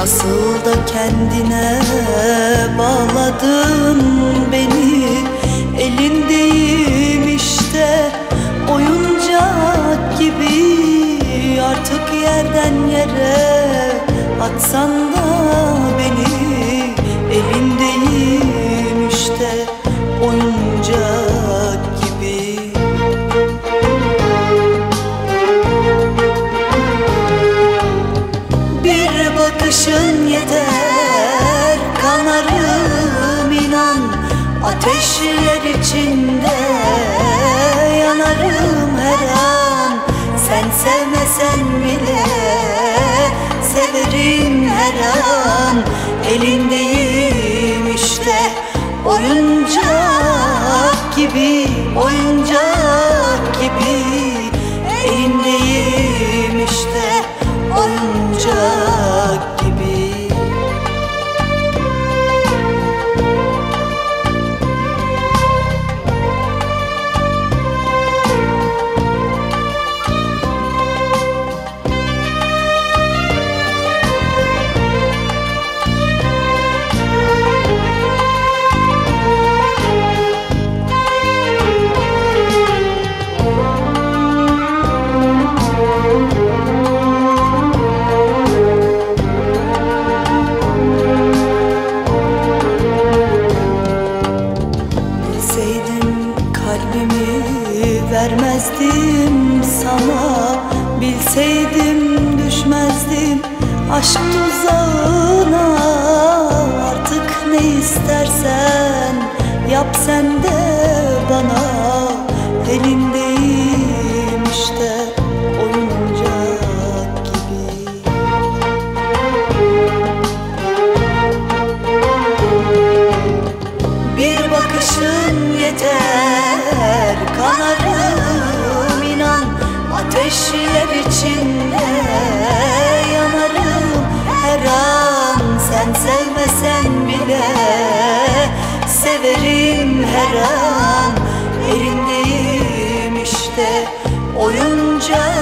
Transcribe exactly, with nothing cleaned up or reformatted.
Nasıl da kendine bağladın beni, elindeyim işte oyuncak gibi. Artık yerden yere atsan da beni, elindeyim işte oyuncak gibi. Bir bakışın yeter, kanarım inan. Ateşler içinde yanarım her an. Sen sevmesen bile severim her an. Elindeyim işte oyuncak gibi, oyuncak gibi. Elindeyim işte oyuncak gibi. Vermezdim sana, bilseydim düşmezdim aşk tuzağına. Artık ne istersen yap sen de bana, elindeyim işte oyuncak gibi. Bir bakışın yeter, kanarım inan. Ateşler içinde yanarım her an. Sen sevmesen bile severim her an. Elindeyim işte oyuncak